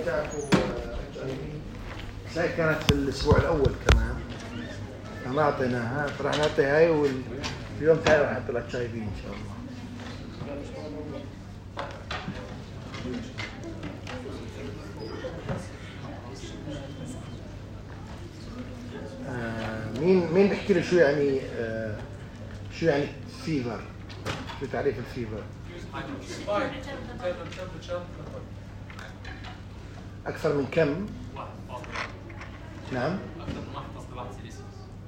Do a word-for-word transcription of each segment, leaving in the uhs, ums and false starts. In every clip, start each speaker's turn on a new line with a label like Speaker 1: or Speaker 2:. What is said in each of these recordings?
Speaker 1: بتاعكم هاي كانت في الاسبوع الاول كمان ما اعطيناها فرح نعطي هاي واليوم ثاني رح نحط الاتش اي في ان شاء الله. آه مين مين بيحكي لي شو يعني آه شو يعني فيفر؟ شو تعريف الفيفر؟ أكثر من كم؟ نعم.
Speaker 2: أكثر من واحد فاصلة واحد سيليسيوس.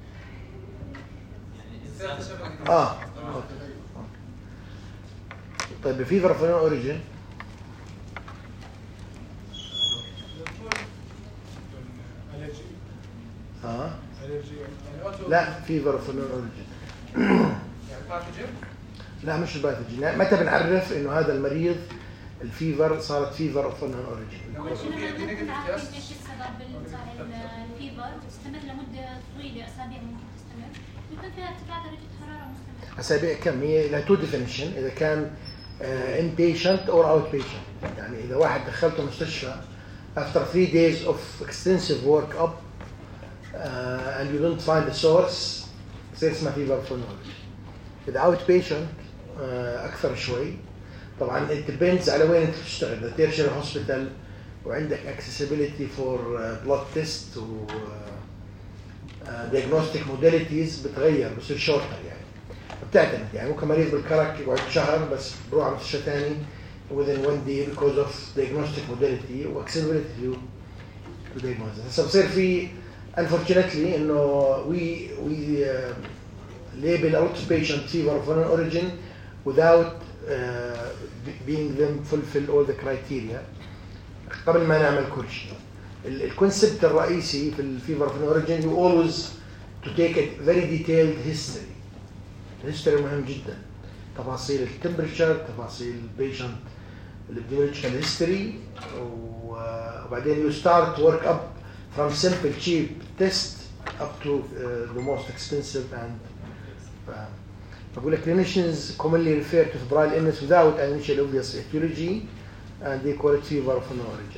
Speaker 2: يعني
Speaker 1: آه. طيب الفيفر فين أوريجين؟ آه. لا فيفر فين أوريجين. لا مش الباثوجين، يعني متى بنعرف إنه هذا المريض الفيفر صارت فيفر اوف فن اوريجين؟
Speaker 3: عشان نعرف ايش السبب الفيفر تستمر لمده طويله اسابيع ممكن تستمر ويكون فيها ارتفاع درجه حراره مستمر.
Speaker 1: اسابيع كم؟ هي لها تو ديفينيشن، اذا كان ان بيشنت اور اوت بيشنت، يعني اذا واحد دخلته مستشفى after three days of extensive work up uh, and you don't find the source يصير اسمها فيفر فن اوريجين. اذا اوت بيشنت uh, اكثر شوي. طبعا it depends على وين انت بتشتغل، اذا تيرشري هوسبيتال وعندك accessibility for blood test و diagnostic modalities بتغير بصير شورتر يعني بتعتمد، يعني ممكن مريض بالكرك يقعد شهر بس بروح على مستشفى ثاني within one day because of diagnostic modality و accessibility to diagnosis. هسه بصير في unfortunately انه we we uh, label a lot of patients fever of foreign origin without Uh, being them fulfill all the criteria قبل ما نعمل كل شيء. الكونسبت الرئيسي في الفيفر في الاوريجين you always to take a very detailed history. الهيستوري مهم جدا، تفاصيل التمبريتشر، تفاصيل البيشنت الابيديميولوجيكال هيستوري، وبعدين you start work up from simple cheap test up to uh, the most expensive and uh, بقول لك clinicians commonly refer to febrile illness without an initial obvious etiology and they call it fever of unknown origin.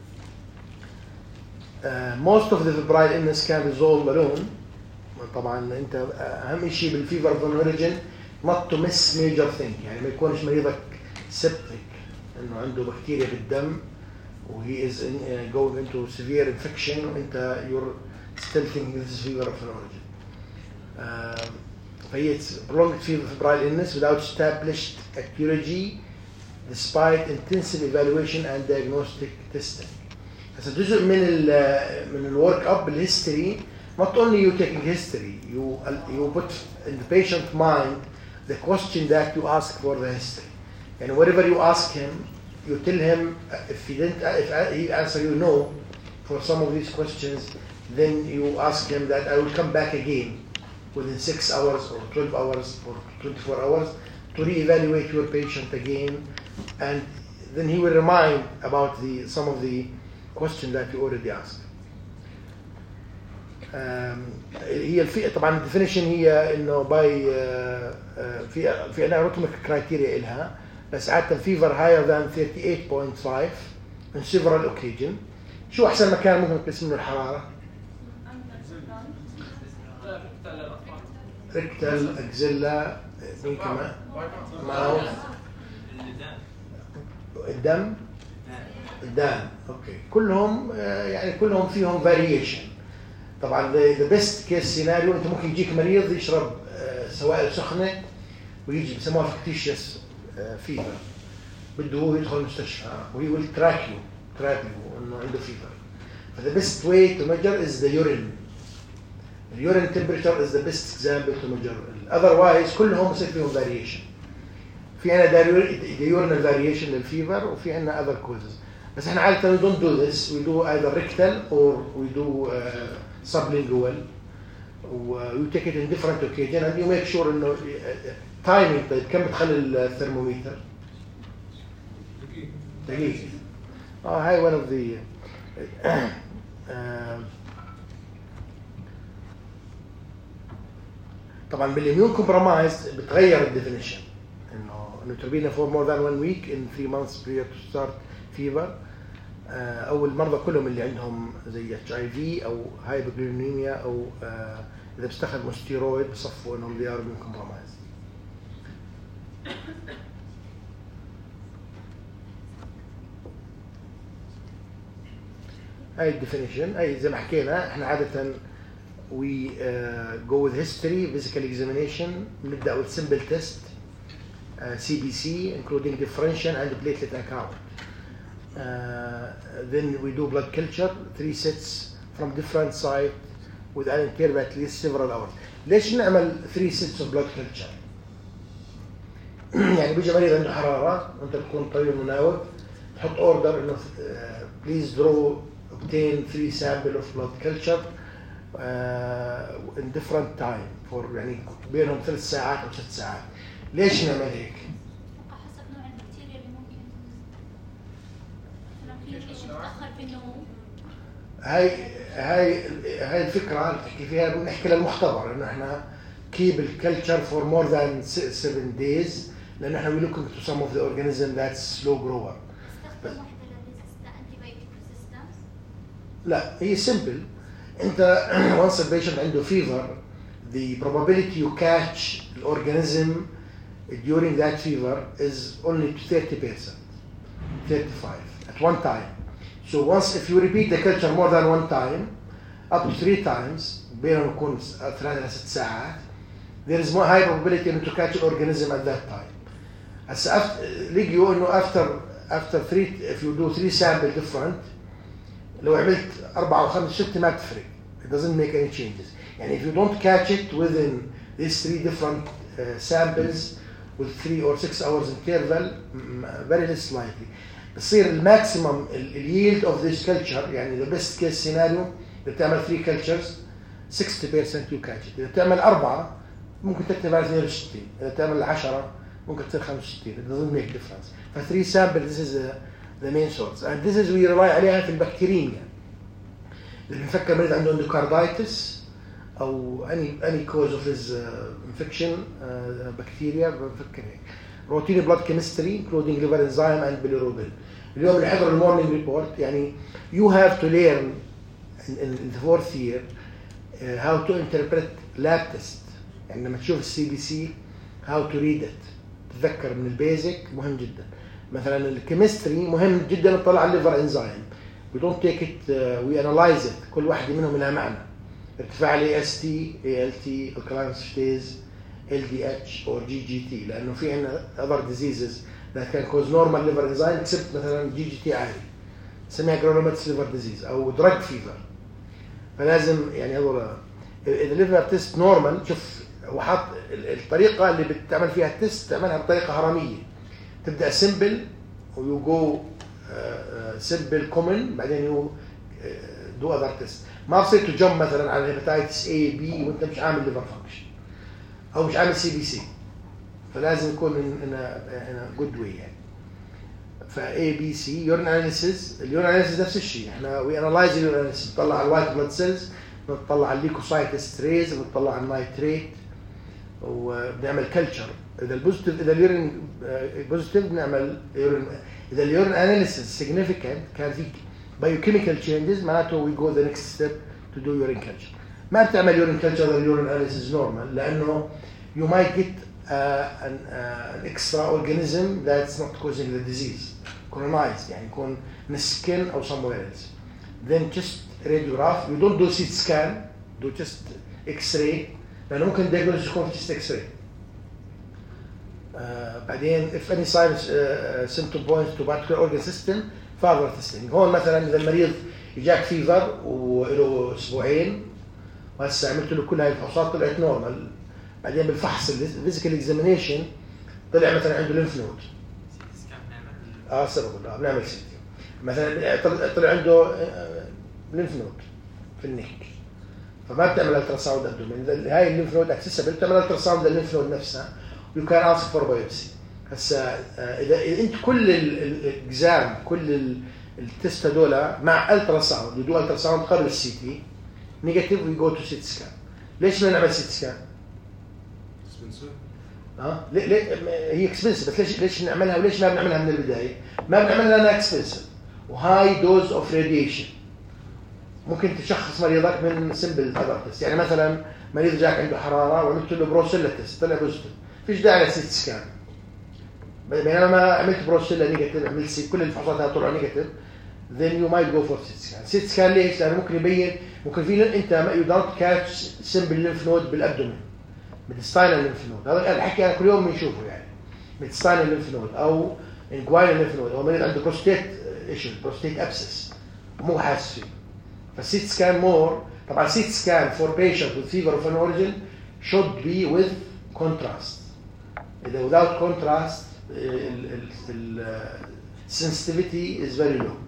Speaker 1: Uh, most of the febrile illness can resolve alone. طبعا انت اهم شيء بالفيفر of unknown origin not to miss major thing، يعني ما يكونش مريضك septic انه عنده بكتيريا بالدم و he is in, uh, going into severe infection وانت you're still thinking this is fever of unknown origin. Uh, فهي prolonged febrile illness without established etiology despite intensive evaluation and diagnostic testing. هسه جزء من ال من الورك اب بالهيستوري not only you taking history you you put in the patient mind the question that you ask for the history, and whatever you ask him you tell him if he didn't if he answer you no for some of these questions then you ask him that I will come back again within six hours or twelve hours or twenty-four hours to re-evaluate your patient again, and then he will remind about the some of the questions that you already asked. Um, هي الفئة طبعا الديفينيشن هي انه باي uh, uh, في في عندنا روتوميك كرايتيريا إلها، بس عادة fever higher than thirty-eight point five on several occasions. شو أحسن مكان ممكن نقيس منه الحرارة؟ ريكتال، اكزيلا، مين كمان؟ ماوث، الدم، الدم، اوكي، كلهم يعني كلهم فيهم فاريشن. طبعا ذا بيست كيس سيناريو انت ممكن يجيك مريض يشرب سوائل سخنه ويجي بسموها فيكتيشيوس فيفر، بده هو يدخل المستشفى وهي ويل تراك يو تراك يو انه عنده فيفر. فذا بيست واي تو ميجر از ذا يورين. The urine temperature is the best example to measure. Otherwise كلهم يصير فيهم variation. في عنا diurnal variation للفيفر وفي عنا other causes. بس احنا عادة we don't do this. We do either rectal or we do uh, sublingual. We take it in different occasions and you make sure إنه uh, timing. طيب كم بتخلي الثرمومتر؟ دقيقة. اه هاي one of the uh, طبعا بالاميون كومبرومايز بتغير الديفينيشن انه neutropenia for more than one week in three months prior to start fever او المرضى كلهم اللي عندهم زي اتش اي في او هايبوكلينيميا او آه اذا بيستخدموا ستيرويد بصفوا انهم they are immune compromised. هاي الديفينيشن. اي زي ما حكينا احنا عاده we uh, go with history, physical examination, نبدا with simple test, uh, C B C including differential and platelet account. Uh, then we do blood culture, three sets from different site with an interval at least several hours. ليش نعمل three sets of blood culture؟ يعني بيجي مريض عنده حرارة وانت تكون طبيب مناوب تحط اوردر انه uh, please draw obtain three sample of blood culture uh, in different time for يعني بينهم ثلاث ساعات او ست ساعات. ليش نعمل هيك؟
Speaker 3: حسب نوع البكتيريا اللي ممكن مثلا في شيء متاخر في النمو.
Speaker 1: هاي هاي هاي الفكره اللي بنحكي فيها بنحكي للمختبر انه احنا keep الكلتشر for more than seven days لان احنا we looking to some of the organism that's slow grower.
Speaker 3: استخدم واحده للريزيست antibiotic resistance.
Speaker 1: لا هي simple. انت once a patient عنده fever the probability you catch the organism during that fever is only thirty percent, thirty-five at one time. So once if you repeat the culture more than one time up to three times بينهم يكون ثلاث إلى ست ساعات there is more high probability to catch the organism at that time. هسه لقيوا انه after after three if you do three sample different لو عملت أربعة أو خمس ستة ما بتفرق. It doesn't make any changes. يعني if you don't catch it within these three different uh, samples with three or six hours interval very less likely. بتصير الماكسيمم اليلد of this culture يعني the best case scenario إذا بتعمل three cultures sixty percent you catch it. إذا بتعمل أربعة ممكن تكتب على اثنين وستين. إذا بتعمل عشرة ممكن تصير خمسة وستين. It doesn't make difference. ف three samples this is the, the main source and this is we rely عليها في البكتيريميا. اللي بنفكر مريض عنده اندوكاردايتس او any any cause of his uh, infection uh, bacteria بنفكر هيك. روتين بلاد كيمستري including liver enzyme and bilirubin. اليوم اللي حضر المورنينج ريبورت يعني you have to learn in, in, in the fourth year uh, how to interpret lab test. يعني لما تشوف السي بي سي how to read it تتذكر من البيزك مهم جدا. مثلا الكيمستري مهم جدا نطلع على الليفر انزيم. we don't take it uh, we analyze it. كل واحدة منهم لها معنى. ارتفاع ال إيه إس تي، إيه إل تي، alkaline phtase، إل دي إتش or جي جي تي لأنه في عندنا other diseases that can cause normal liver enzyme except مثلا جي جي تي عالي نسميها granulomatous liver disease أو drug fever. فلازم يعني هذول إذا liver test normal شوف وحط الطريقة اللي بتعمل فيها التست تعملها بطريقة هرمية. تبدأ simple و you go uh, simple common بعدين you uh, do other test. ما بصير تجمع مثلا على hepatitis A B وانت مش عامل liver function او مش عامل سي بي سي. فلازم يكون in a, in a good way يعني. فا A B C urine analysis. اليورين analysis نفس الشيء. احنا we analyze the urine analysis نطلع على الوايت بلاد سيلز، نطلع على الليكوسايت ستريز، نطلع على النايتريت وبنعمل كلتشر. اذا البوزيتيف اذا اليورين بوزيتيف بنعمل يورين. اذا اليورين analysis significant كان في biochemical changes معناته we go the next step to do urine culture. ما بتعمل urine culture the urine analysis normal لأنه you might get uh, an, uh, an extra organism that's not causing the disease colonized يعني يكون من السكين أو somewhere else. Then just radiograph. You don't do C T scan. Do just X-ray لأنه ممكن diagnosis يكون just X-ray. Uh, بعدين if any signs uh, symptom points to particular organ system further testing. هون مثلا إذا المريض يجاك فيفر وله أسبوعين وهسه عملت له كل هاي الفحوصات طلعت نورمال. بعدين بالفحص الفيزيكال اكزامينيشن طلع مثلا عنده لينف نود. اه سبب لا بنعمل سيتي. مثلا طلع عنده لينف نود في النك. فما بتعمل الترا ساوند ابدومين. هاي اللينف نود اكسسبل بتعمل الترا ساوند لللينف نود نفسها. يو كان اسك فور بايوبسي. هسه اذا انت كل الاكزام كل التست هذول مع الترا ساوند يدوا الترا ساوند قبل السي تي نيجاتيف وي جو تو سيتي سكان. ليش ما نعمل سيتي سكان؟
Speaker 2: اكسبنسيف.
Speaker 1: ها ليه ليه هي اكسبنسيف بس ليش ليش نعملها وليش ما بنعملها من البدايه؟ ما بنعملها لانها اكسبنسيف وهاي دوز اوف راديشن. ممكن تشخص مريضك من سمبل هذا تيست، يعني مثلا مريض جاك عنده حراره وعملت له بروسيلا تيست طلع بوزيتيف، فيش داعي لسيت سكان. بينما ما عملت بروسيلا نيجاتيف، عملت سي كل الفحوصات طلعوا نيجاتيف، then you might go for سيت سكان. سيت سكان ليش؟ لانه ممكن يبين، ممكن في انت you don't catch simple lymph node بالابدومين، ميدستاينال ليمف نود، هذا الحكي انا كل يوم بنشوفه يعني ميدستاينال ليمف نود او انجوينال ليمف نود، هو مريض عنده بروستيت ايشو، بروستيت ابسس ومو حاسس فيه. فالسيت سكان مور، طبعا سيت سكان فور بيشنت with fever of an origin should be with contrast. إذا without contrast ال sensitivity is very low.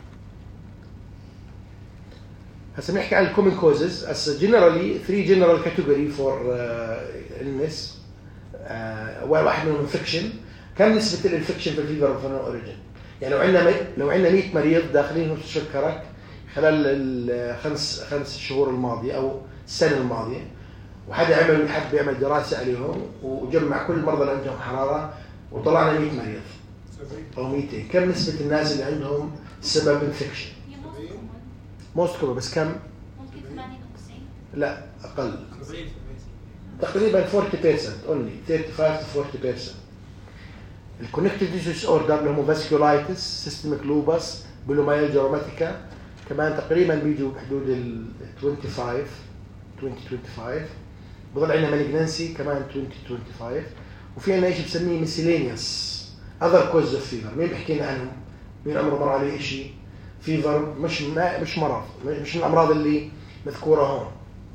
Speaker 1: هسه بنحكي عن الكومن كوزز. هسه جنرالي three general category for uh, illness. uh, واحد منهم انفكشن. كم نسبة الانفكشن في الفيفر اوف ان اوريجن؟ يعني لو عندنا مي... لو عندنا مية مريض داخلين مستشفى الكرك خلال الخمس خمس شهور الماضية او السنة الماضية، وحدا عمل حد بيعمل دراسة عليهم وجمع كل المرضى اللي عندهم حرارة وطلعنا مية مريض او مئتين، كم نسبة الناس اللي عندهم سبب انفكشن؟ موست كومن، بس كم؟
Speaker 3: ممكن ثمانين أو تسعين.
Speaker 1: لا اقل، تقريبا forty percent only thirty-five to forty percent. الكونكتيف ديزيز اوردر اللي هم فاسكولايتس، سيستميك لوبس، بولومايلجيا روماتيكا كمان تقريبا بيجوا بحدود ال twenty-five twenty-twenty-five. بضل عندنا مالجنسي كمان twenty twenty-five، وفي عندنا شيء بسميه ميسيلينيوس اذر كوز اوف فيفر. مين بيحكي لنا عنهم؟ مين عمره مر عليه شيء فيفر مش ما مش مرض، مش من الامراض اللي مذكوره هون.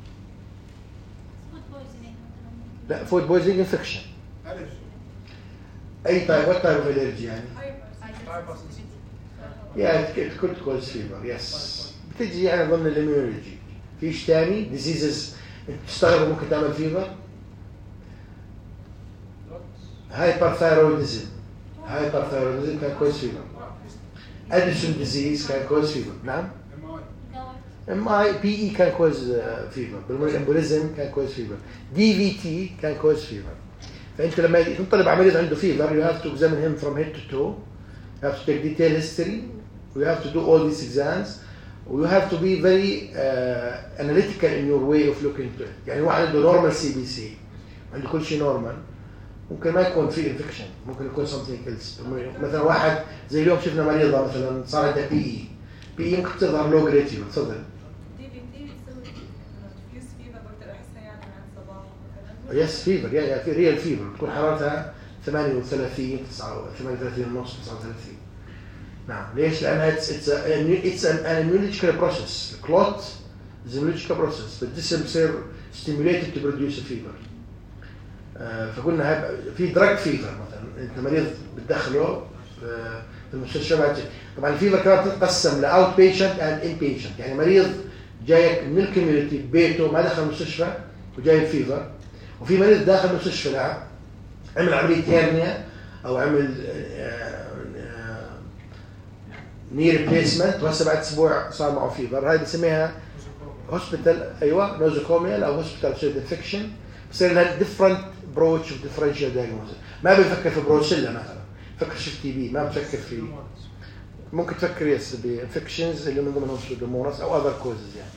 Speaker 1: لا فود بويزنج انفكشن. اي تايب، وات تايب اوف الرجي يعني؟ يا كنت كوز فيفر يس، بتجي يعني ضمن الاميونولوجي. فيش ثاني ديزيزز تستغرب ممكن تعمل فيفر؟ هايبرثايرويدزم، هايبرثايرويدزم كان كوز فيفر. اديسون ديزيز كان كوز فيفر. نعم. ام اي بي اي كان كوز فيفر، بالامبوليزم كان كوز فيفر، دي في تي كان كوز فيفر. فانت لما تنطلب على مريض عنده فيفر you have to examine him from head to toe, you have to take detailed history, you have to do all these exams, you have to be very uh, analytical in your way of looking to it. يعني واحد عنده normal سي بي سي، عنده كل شيء normal، ممكن ما يكون في انفكشن، ممكن يكون something else. مثلا واحد زي اليوم شفنا مريضه مثلا صار عندها بي اي، بي اي ممكن تظهر لو جريد. تفضل. يس فيفر، يعني في ريال فيفر تكون حرارتها ثمانية وثلاثين ثمانية وثلاثين ونص تسعة وثلاثين. نعم ليش؟ لانها اتس اتس ان immunological process. الكلوت is an immunological process، فالجسم بصير stimulated to produce a fever. آه فقلنا في دراج فيفر مثلا، انت مريض بتدخله في المستشفى. طبعا الفيفر كمان تتقسم لاوت بيشنت اند ان بيشنت، يعني مريض جايك من الكوميونتي ببيته ما دخل المستشفى وجاي فيفر، وفي مريض داخل المستشفى لا عمل عمليه هيرنيا او عمل ني ريبليسمنت وهسه بعد اسبوع صار معه فيفر. هاي بنسميها هوسبيتال، ايوه نوزوكوميال او هوسبيتال سيد انفكشن. بصير لها ديفرنت بروتش وديفرنشال دايجنوستس. ما بفكر في بروسيلا مثلا، بفكر في تي بي، ما بفكر في، ممكن تفكر يس بانفكشنز اللي من ضمنهم سودوموناس او اذر كوزز يعني.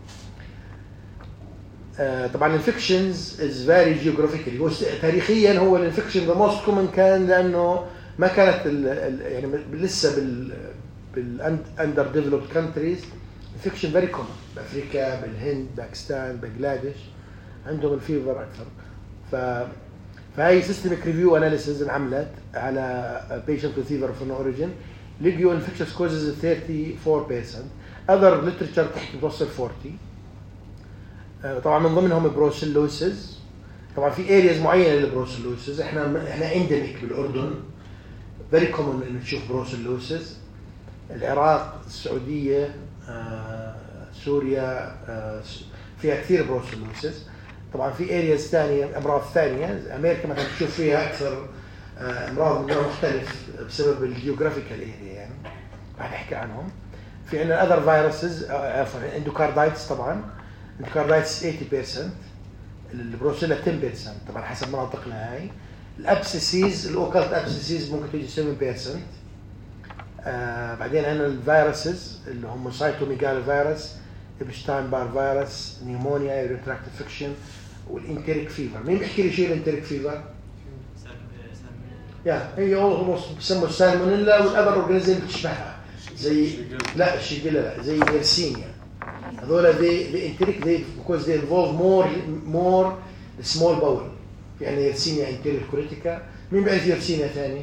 Speaker 1: آه طبعا الانفكشنز از فيري جيوغرافيكالي، هو تاريخيا هو الانفكشن ذا موست كومن كان لانه ما كانت ال ال يعني لسه بال بالاندر ديفلوبد كونتريز انفكشن فيري كومن، بافريكا، بالهند، باكستان، بنغلاديش عندهم الفيفر اكثر. ف فهي سيستميك ريفيو اناليسيز انعملت على بيشنت وذ فيفر اوف ان اوريجين، لقيوا انفكشنز كوزز thirty-four percent، اذر ليترشر تحت متوسط forty. طبعا من ضمنهم بروسيلوسيس. طبعا في ارياز معينه للبروسيلوسيس، احنا احنا اندميك بالاردن، فيري كومن انه تشوف بروسيلوسيس. العراق، السعوديه، آه، سوريا، آه، فيها كثير بروسيلوسيس. طبعا في ارياز ثانيه، امراض ثانيه، امريكا مثلا تشوف فيها اكثر آه، امراض من نوع مختلف بسبب الجيوغرافيكال اريا يعني، راح نحكي عنهم. في عندنا اذر فيروسز، اندوكاردايتس طبعا، اندوكاردايتس eighty percent، البروسيلا ten percent طبعا حسب مناطقنا هاي. الابسيسيز، الاوكالت ابسيسيز ممكن تيجي seven percent. آه بعدين عندنا الفيروسز اللي هم سايتوميجالو فيروس، ابشتاين بار فيروس، نيمونيا، يوريتراكت انفكشن، والانتريك فيفر. مين بيحكي لي شيء الانتريك فيفر؟ يا هي هو بسموه السالمونيلا والاذر اورجانيزم بتشبهها زي لا الشيجيلا لا زي يرسينيا. هذول they they enteric they because they involve more more the small bowel. يعني يرسينيا انتيريك كوليتيكا. مين بيعرف يرسينيا ثاني؟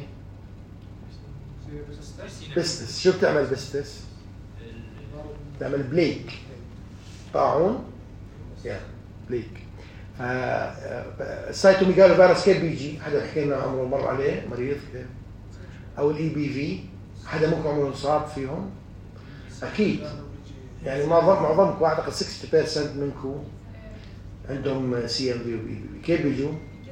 Speaker 1: بستس. شو بتعمل بستس؟ بتعمل بليك طاعون يا بليك. السايتوميجالو فيروس كيف بيجي؟ حدا بيحكي لنا عمره مر عليه مريض كيف؟ او الاي بي في حدا ممكن عمره انصاب فيهم؟ اكيد يعني معظم معظمكم اعتقد ستين بالمئة منكم عندهم سي ام في واي بي في. كيف بيجوا؟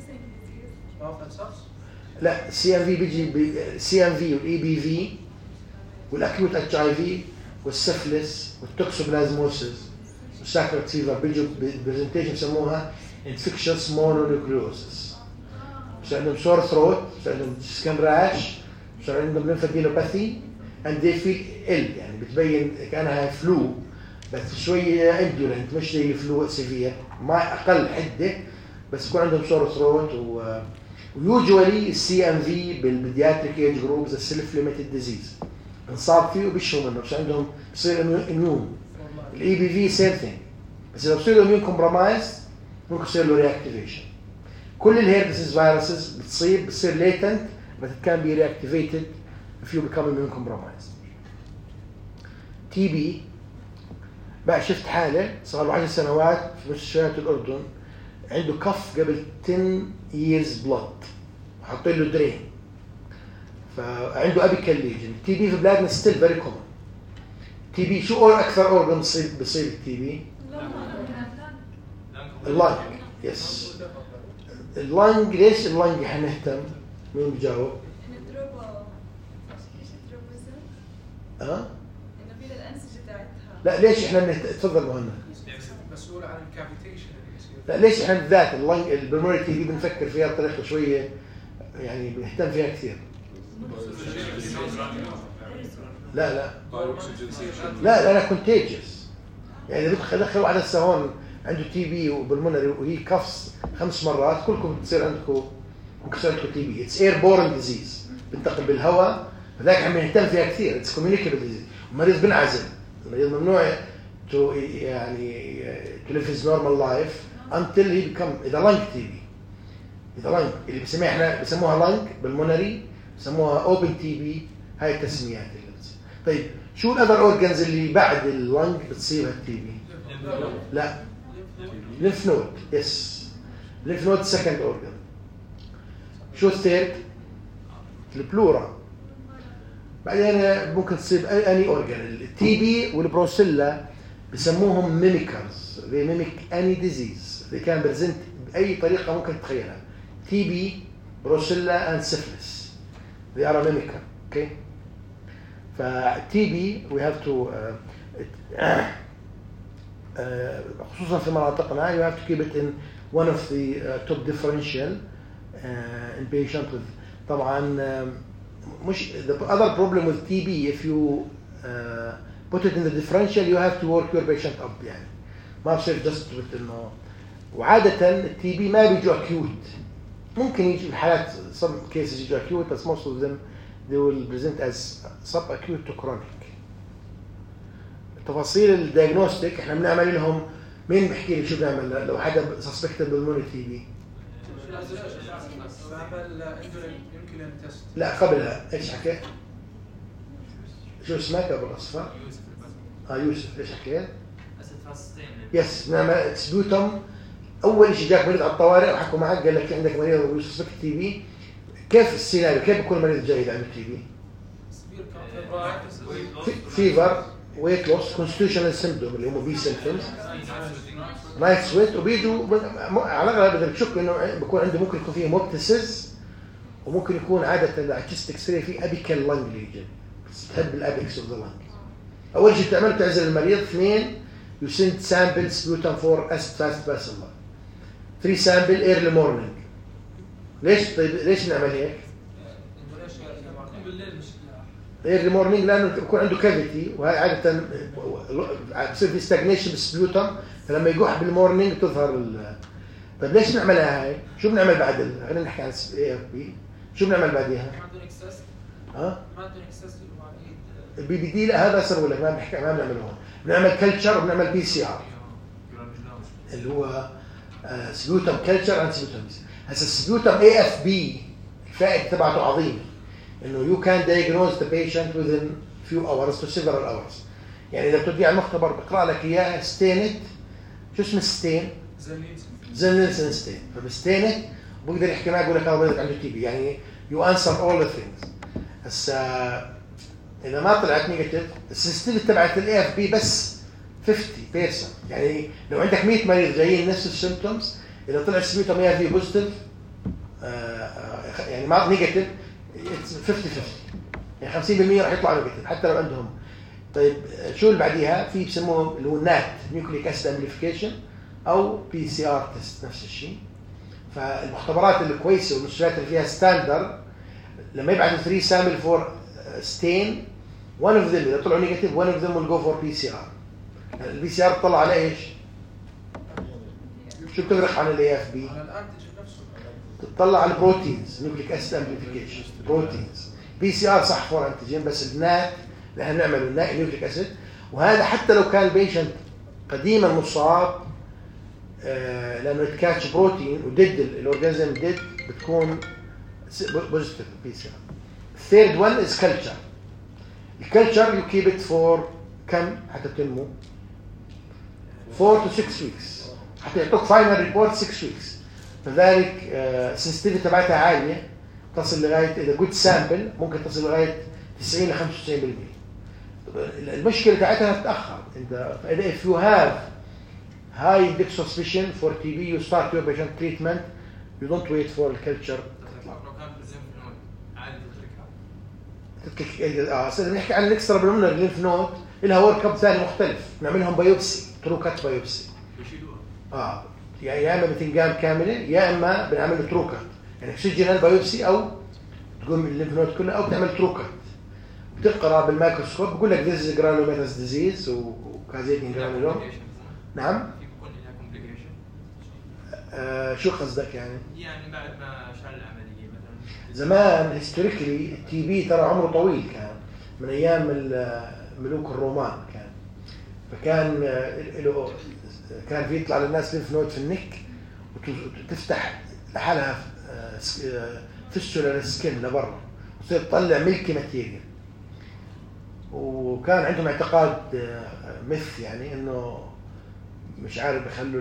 Speaker 1: لا سي ام في بيجي سي ام في والاي بي في والاكيوت اتش اي في والسفلس والتوكسوبلازموسيس والساكرت فيفر بيجوا برزنتيشن بسموها انفكشنس مونونيوكليوسيس. بصير عندهم سور ثروت، بصير عندهم سكن راش، بصير عندهم ليمفادينوباثي and they feel ill. يعني بتبين كانها فلو بس شويه اندولنت مش زي الفلو سيفير، ما اقل حده بس يكون عندهم سور ثروت. و ويوجوالي السي ام في بالبيدياتريك ايج جروبز السيلف ليميتد ديزيز انصاب فيه وبيشوا منه بس عندهم بصير اميون. الاي بي في سيم ثينج بس اذا بصير اميون كومبرومايز ممكن يصير له رياكتيفيشن. كل الهيربسز فيروسز بتصيب بتصير ليتنت but it can be reactivated if you become immune compromised. تي بي بقى شفت حاله صار له عشر سنوات في مستشفيات الاردن عنده كف قبل عشرة years blood حاطين له درين فعنده ابيكال ليجن. تي بي في بلادنا ستيل فيري كومن. تي بي شو اكثر اورجن بصيب بصيب التي بي؟ اللنج. يس اللنج. ليش اللنج حنهتم؟ مين بجاوب؟ ها؟ أه؟
Speaker 4: انه في الانسجه تاعتها.
Speaker 1: لا ليش احنا بنهت... تفضل مهند.
Speaker 2: مسؤول عن الكافيتيشن.
Speaker 1: لا ليش احنا بالذات اللنج البلمونري تي بي بنفكر فيها بطريقه شويه يعني بنهتم فيها كثير. لا لا لا لا لا كونتيجيوس. يعني اذا بدخل واحد هسه هون عنده تي بي وبلمونري وهي كفص خمس مرات كلكم بتصير عندكم ممكن يصير عندكم تي بي. اتس اير بورن ديزيز بنتقل بالهواء فذاك عم نهتم فيها كثير. اتس كوميونيكابل ديزيز. المريض بنعزل. المريض ممنوع تو يعني تو ليف هيز نورمال لايف until he become اذا لانج تي بي. اذا لانج اللي بنسميها احنا بسموها لانج بالمونري بسموها اوبن تي بي. هاي التسميات اللي بتصير. طيب شو الاذر اورجنز اللي بعد اللانج بتصيبها التي بي؟ لا لينف نود. يس لينف نود سكند اورجن. شو الثيرد؟ البلورا. بعدين ممكن تصيب اني اورجن. التي بي والبروسيلا بسموهم ميميكرز. they mimic any disease. they can present باي طريقه ممكن تتخيلها. تي بي بروسيلا and syphilis they are a mimicker. okay فالتي بي we have to uh, uh, خصوصا في مناطقنا you have to keep it in one of the uh, top differential uh, in patient with طبعا um, مش the other problem with T B if you uh, put it in the differential you have to work your patient up يعني ما بصير just with انه. وعادة التي بي ما بيجوا acute. ممكن يجي الحالات some cases يجوا acute but most of them they will present as subacute to chronic. تفاصيل الدياجنوستيك احنا بنعمل لهم. مين بحكي لي شو بنعمل لو حدا suspected بالموني تي بي؟ لا قبلها ايش حكيت؟ شو اسمك ابو الاصفر؟ اه يوسف. ايش حكيت؟ يس نعمل سبوتم. اول شيء جاك مريض على الطوارئ وحكوا معك قال لك عندك مريض ويوسف تي بي. كيف السيناريو؟ كيف بيكون المريض جاي عنده تي بي؟ فيفر ويت لوس كونستيوشنال سيمبتوم اللي هم بي سيمبتومز نايت سويت وبيجوا على الاغلب بتشك انه بيكون عنده ممكن يكون فيه موبتسز وممكن يكون عاده التشست اكس راي فيه ابيكال لانج ليجن تحب الابيكس اوف ذا لانج. اول شيء بتعمل تعزل المريض. اثنين you send sample sputum for as fast as possible. three sample early morning. ليش طيب ليش نعمل هيك؟ ايرلي مورنينج لانه بيكون عنده كافيتي، وهي عاده بصير في ستاجنيشن بالسبيوتم، فلما يقح بالمورنينج تظهر ال... طيب ليش بنعملها هاي؟ شو بنعمل بعد ال... خلينا نحكي عن اي اف بي، شو بنعمل بعديها؟
Speaker 2: ما عندهم اكسس
Speaker 1: ها؟
Speaker 2: ما عندهم اكسس للمواعيد.
Speaker 1: البي بي دي لا، هذا صار لك ما بنحكي ما بنعمله هون، بنعمل كلتشر وبنعمل بي سي ار اللي هو سبيوتم كلتشر اند سبيوتم. هسه السبيوتم اي اف بي الفائده تبعته عظيمه، انه يو كان diagnose the patient within few hours to several hours. يعني اذا بتوديه على المختبر بقرا لك اياه ستينت، شو اسم الستين؟ زنلسن ستين. فبستينت بقدر يحكي معك يقول لك هذا مريض عنده تي بي، يعني يو انسر اول ذا ثينجز. هسه اذا ما طلعت نيجاتيف السنسيتيفيتي تبعت الاي اف بي بس خمسين بالمية. يعني لو عندك مية مريض جايين نفس السيمبتومز، اذا طلع السبيوتم اي اف بي بوزيتيف يعني ما نيجاتيف خمسين خمسين، يعني خمسين بالمية راح يطلع نيجاتيف حتى لو عندهم. طيب شو اللي بعديها؟ في بسموه اللي هو نات نيوكليك اسيد امبليفيكيشن او بي سي ار تيست، نفس الشيء. فالمختبرات الكويسه والمستشفيات اللي فيها ستاندرد لما يبعثوا ثلاثة سامبل فور ستين، one of them اذا طلعوا نيجاتيف one of them will go for بي سي ار. البي سي ار تطلع على ايش؟ شو بتفرق عن الاي اف بي؟
Speaker 2: على الانتيجين نفسه.
Speaker 1: تطلع على البروتينز نيوكليك اسيد امبليفيكيشن بروتينز. بي سي ار صح فور انتيجين، بس النات اللي احنا بنعمله النات نيوكليك اسيد، وهذا حتى لو كان البيشنت قديما مصاب آه لانه تكاتش بروتين وديد الاورجانيزم ديد بتكون بوزيتيف بي سي ار. الثيرد وان از كلتشر. الكلتشر يو كيب ات فور كم حتى تنمو؟ four to six weeks حتى يعطوك فاينل ريبورت six weeks. فذلك السنسيتيفيتي تبعتها عاليه، تصل لغايه اذا جود سامبل ممكن تصل لغايه تسعين ل خمسة وتسعين بالمية. المشكله تاعتها تتاخر. انت فاذا if you have high index suspicion for T B you start your patient treatment, you don't wait for the culture.
Speaker 2: لو كان بالزنف نود عادي تتركها.
Speaker 1: تترك اه اصلا بنحكي عن الاكسترا بالمونر الليمف نود لها ورك اب ثاني مختلف، نعملهم بايوبسي ترو كات بايوبسي.
Speaker 2: بيشيلوها.
Speaker 1: اه يا يا اما بتنجان كامله يا اما بنعمل له ترو كات، يعني اكسجينال بايوبسي او تقوم الليمف نود كلها او بتعمل ترو كات. بتقرا بالميكروسكوب بقول لك ذيس از جرانولوماتوس ديزيز وكازيتين جرانولوم. نعم.
Speaker 2: في بيكون لها كومبليكيشن.
Speaker 1: آه شو قصدك يعني؟
Speaker 2: يعني بعد ما شال العمليه مثلا.
Speaker 1: زمان هيستوريكلي التي بي ترى عمره طويل، كان من ايام ملوك الرومان كان، فكان له كان في يطلع للناس لينف نود في النك وتفتح لحالها فيستولا السكن لبرا وتصير تطلع ميلكي ماتيريال. وكان عندهم اعتقاد مث يعني انه مش عارف بخلوا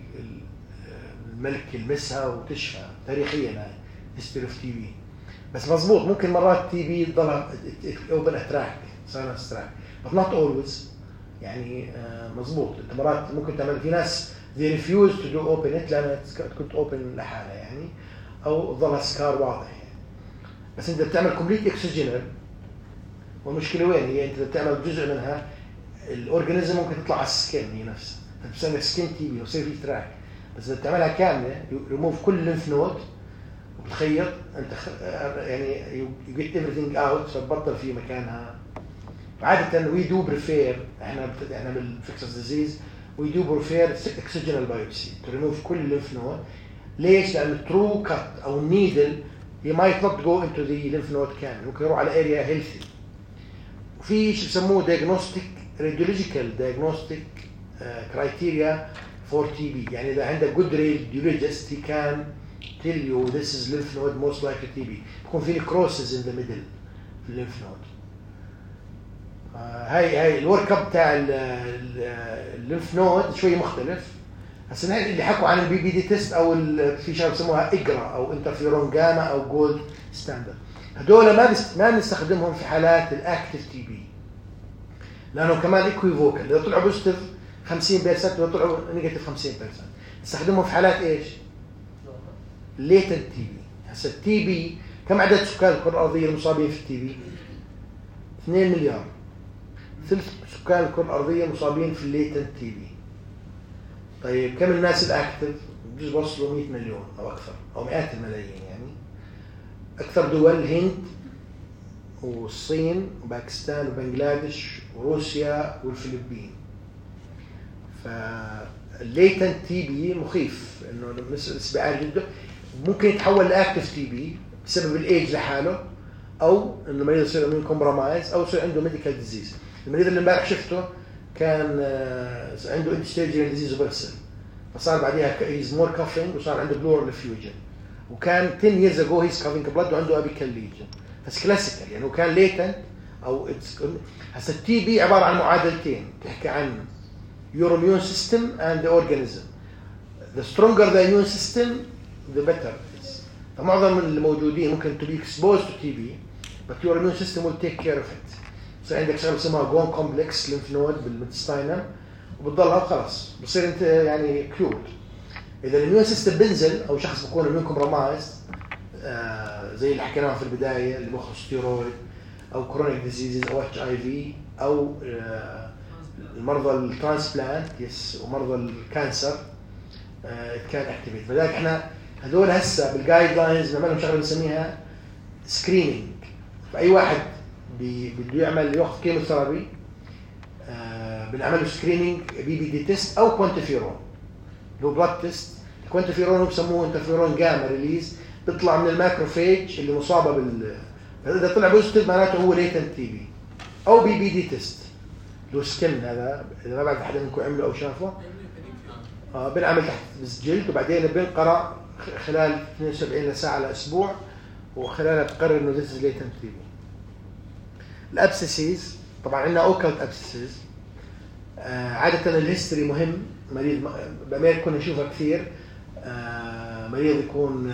Speaker 1: الملك يلمسها وتشفى تاريخيا. هاي هيستوري اوف تي بي. بس مزبوط ممكن مرات تي بي تضلها اوبن اتراك صار ستراك but not always. يعني مزبوط انت مرات ممكن تعمل، في ناس they refuse to do open it لانها كنت open لحالها يعني، او ظلها سكار واضح يعني. بس انت بتعمل complete exogenal، والمشكله وين هي؟ انت بتعمل جزء منها الاورجانيزم ممكن تطلع على السكين هي نفسها، فبتسمى سكين تي بي ويصير في تراك. بس اذا بتعملها كامله ريموف كل الليمف نود وبتخيط انت يعني يو جيت ايفريثينج اوت، فبطل في مكانها. عاده وي دو بريفير احنا بت... احنا بالفيكسس ديزيز وي دو بريفير اكسجينال بايوبسي تو ريموف كل الليمف نود. ليش؟ لان الترو كات او النيدل هي مايت نوت جو انتو ذا ليمف نود كامل، ممكن يروح على اريا هيلثي. وفي شيء بسموه دايجنوستيك راديولوجيكال دايجنوستيك كرايتيريا فور تي بي. يعني اذا عندك جود راديولوجيست he can tell you this is lymph node most likely T B. بيكون في necrosis in the middle في الليمف نود. هاي هاي الورك اب تاع الليمف نود شويه مختلف. هسه اللي حكوا عن البي بي دي تيست او في شيء بسموها اجرا او انترفيرون جاما او جولد ستاندرد، هذول ما بست ما بنستخدمهم في حالات الاكتيف تي بي لانه كمان ايكويفوكال. اذا طلعوا بوزيتيف خمسين بالمية واذا طلعوا نيجاتيف خمسين بالمية نستخدمهم في حالات ايش؟ ليتنت تي بي. هسه التي بي كم عدد سكان الكره الارضيه المصابين في التي بي؟ اثنين مليار. ثلث سكان الكره الارضيه مصابين في الليتنت تي بي. طيب كم الناس الاكتف؟ بجوز وصلوا مئة مليون او اكثر او مئات الملايين. يعني اكثر دول الهند والصين وباكستان وبنغلاديش وروسيا والفلبين. فالليتنت تي بي مخيف انه نسبة عالية جدا، ممكن يتحول لاكتف تي بي بسبب الايدج لحاله، او انه المريض يصير امين كومبرومايز، او يصير عنده ميديكال ديزيز. المريض اللي امبارح شفته كان عنده انتستيجيال ديزيز وبرسل، فصار بعديها هيز مور كافينج وصار عنده بلورال افيوجن، وكان عشرة years ago هيز كافينج بلاد وعنده ابيكال ليجن. بس كلاسيكال يعني، وكان ليتنت او هسه التي بي عباره عن معادلتين تحكي عن your immune system and the organism. The stronger the immune system the better it is. فمعظم الموجودين ممكن to be exposed to تي بي but your immune system will take care of it. صار عندك شغله اسمها جون كومبلكس ليمف نود بالميدستاينم وبتضلها وخلاص بصير انت يعني كيور. اذا الاميون سيستم بنزل او شخص بيكون اميون كومبرومايز آه زي اللي حكيناه في البدايه اللي مخه ستيرويد او كرونيك ديزيزز او اتش اي في او آه المرضى الترانسبلانت يس ومرضى الكانسر آه كان اكتيفيت. فلذلك احنا هذول هسه بالجايد لاينز بنعمل لهم شغله بنسميها سكرينينج. فاي واحد بده يعمل ياخذ كيموثيرابي آه بنعمل له سكرينينج بي بي دي تيست او كوانتيفيرون لو بلاد تيست. الكوانتيفيرون هو بسموه انترفيرون جاما ريليز، بيطلع من الماكروفيج اللي مصابه بال اذا طلع بوزيتيف معناته هو ليتنت تي بي. او بي بي دي تيست لو سكن، هذا اذا ما بعد حدا منكم عمله او شافه اه بنعمل تحت بالجلد وبعدين بنقرا خلال اثنين وسبعين ساعه لاسبوع وخلالها بتقرر انه ذيس از ليتنت تي بي. الابسيسز طبعا عندنا اوكلت ابسيسز آه عاده الهيستوري مهم. مريض بامريكا كنا نشوفها كثير آه مريض يكون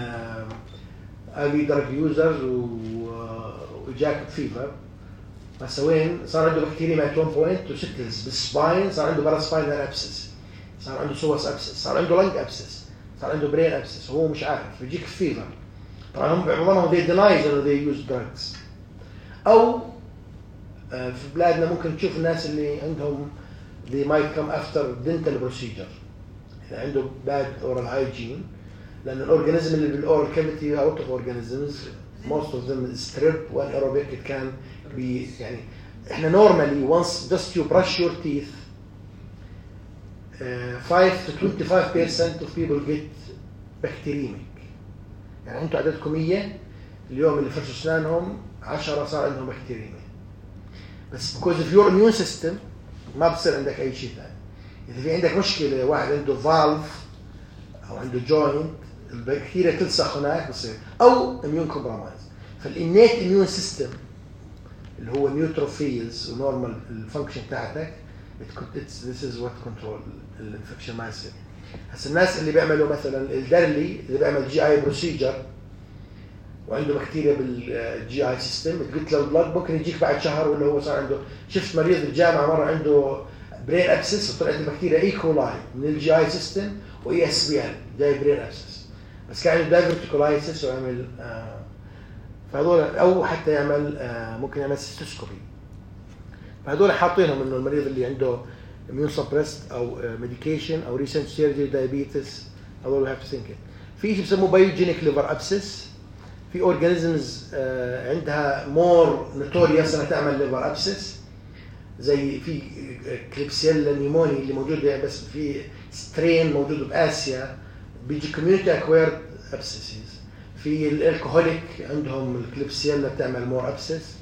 Speaker 1: اي دراج يوزر وجاك فيفر بس وين صار عنده بكتيريا ات واحد بوينت وستلز بالسباين، صار عنده باراسباينال ابسس، صار عنده سوس ابسس، صار عنده لنج ابسس، صار عنده برين ابسس وهو مش عارف بيجيك فيفر. طبعا هم معظمهم they deny that they use drugs. او في بلادنا ممكن تشوف الناس اللي عندهم they might come after dental procedure يعني عنده bad oral hygiene، لأن الأورجانيزم اللي بالأورال كافيتي out of organisms most of them is strep one aerobic it can be يعني إحنا normally once just you brush your teeth uh, five to twenty-five percent of people get bacteremic. يعني أنتوا عددكم مية اليوم اللي فرشوا أسنانهم عشرة صار عندهم بكتيريميا. بس because of your immune system ما بصير عندك أي شيء ثاني. إذا في عندك مشكلة واحد عنده فالف أو عنده جوينت البكتيريا تلصق هناك بصير أو immune compromise. فالإنيت immune system اللي هو نيوتروفيلز ونورمال الفانكشن تاعتك it's this is what control الانفكشن ما يصير. هسه الناس اللي بيعملوا مثلا الدرلي اللي بيعمل جي اي بروسيجر وعنده بكتيريا بالجي اي سيستم قلت له بلاد ممكن يجيك بعد شهر ولا هو صار عنده. شفت مريض بالجامعه مره عنده برين ابسس وطلعت البكتيريا اي كولاي من الجي اي سيستم واي اس بي ال جاي برين ابسس بس كان عنده دايفرتيكولايتس وعمل آه فهذول او حتى يعمل آه ممكن يعمل سيستوسكوبي. فهذول حاطينهم انه المريض اللي عنده immune suppressed او ميديكيشن او ريسنت سيرجري دايابيتس هذول هاف تو ثينك. في شيء بسموه بايوجينيك ليفر ابسس. في اورجانيزمز آه عندها مور نوتوريوس انها تعمل ليفر ابسس زي في كليبسيلا نيموني اللي موجوده بس في سترين موجود باسيا بيجي كوميونتي اكويرد ابسسز. في الالكوهوليك عندهم الكليبسيلا بتعمل مور ابسس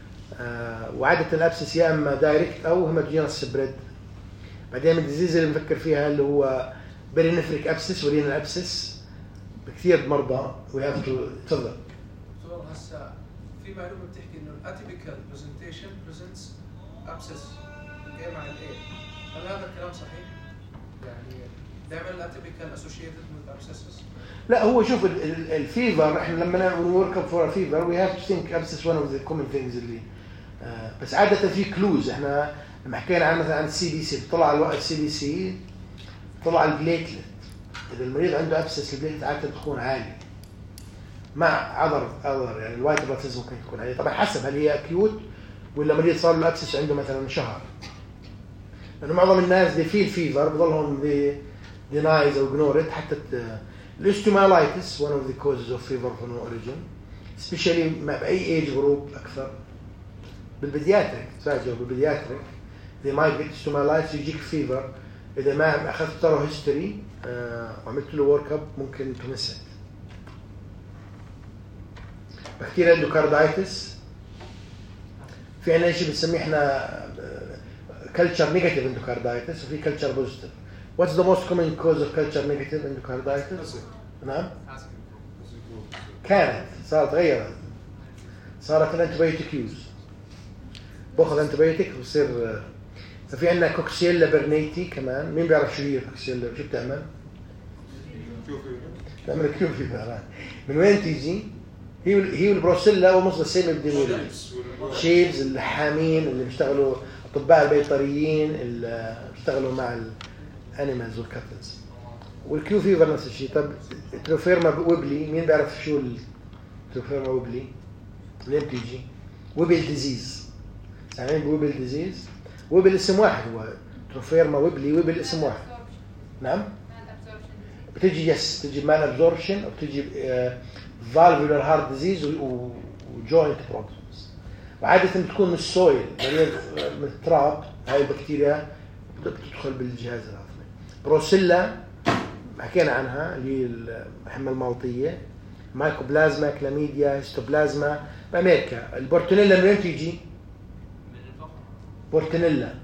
Speaker 1: آه وعاده الابسس يا اما دايركت او هيماتوجينس سبريد. بعدين الديزيز اللي بنفكر فيها اللي هو بيرينفريك ابسس ورينال ابسس بكثير مرضى وي هاف تو تفضل.
Speaker 5: دكتور هسه في معلومه بتحكي انه الاتيبيكال برزنتيشن بريزنتس ابسس اي مع الاي، هل هذا الكلام صحيح؟ يعني دائما الاتيبيكال اسوشيتد وذ ابسسز؟
Speaker 1: لا هو شوف الفيفر احنا لما ورك اب فور فيفر وي هاف تو ثينك ابسس ون اوف ذا كومن ثينجز اللي آه بس عاده في كلوز. احنا لما حكينا عن مثلا عن السي بي سي طلع الوقت السي بي سي طلع البليتلت. اذا المريض عنده ابسس البليتلت عاده تكون عالي مع عذر اذر يعني الوايت بلاتيز ممكن تكون عاليه. طبعا حسب هل هي اكيوت ولا مريض صار له ابسس عنده مثلا شهر. لانه معظم الناس دي في الفيفر بضلهم دي دينايز او اجنورت. حتى الاستومالايتس one of the causes of fever from origin especially مع باي ايج جروب اكثر بالبيدياتريك تفاجئوا بالبيدياتريك they might get stomatitis يجيك فيفر اذا ما اخذت ترى هيستوري آه وعملت له ورك اب ممكن تمسك. بكتيريا اندوكاردايتس في عندنا شيء بنسميه احنا كلتشر نيجاتيف اندوكاردايتس وفي كلتشر بوزيتيف. What's the most common cause of culture negative endocarditis؟ نعم؟ كانت صارت غيرت صارت الانتبيوتيك يوز باخذ انتبيوتيك وبصير. ففي عندنا كوكسيلا برنيتي كمان. مين بيعرف شو هي كوكسيلا؟ شو بتعمل؟ تعمل كيو فيفر. من وين تيجي؟ هي هي البروسيلا ومصدر السيم الديمولي شيبز الحامين اللي بيشتغلوا اطباء البيطريين اللي بيشتغلوا مع الانيمالز والكاتلز. والكيو فيفر نفس الشيء. طب تروفيرما ويبلي مين بيعرف شو التروفيرما ويبلي؟ منين بتيجي؟ ويبل ديزيز. سامعين بويبل ديزيز؟ ويبل اسم واحد هو تروفيرما ويبلي. ويبل اسم واحد. نعم؟ بتيجي يس تجي مان ابزوربشن او بتيجي فالفولار هارت ديزيز وجوينت بروبلمز. وعاده بتكون من السويل من التراب. هاي البكتيريا بتدخل بالجهاز الهضمي. بروسيلا حكينا عنها اللي هي الحمى الموطيه. مايكوبلازما كلاميديا هيستوبلازما بامريكا. البورتونيلا من وين تيجي؟ بورتونيلا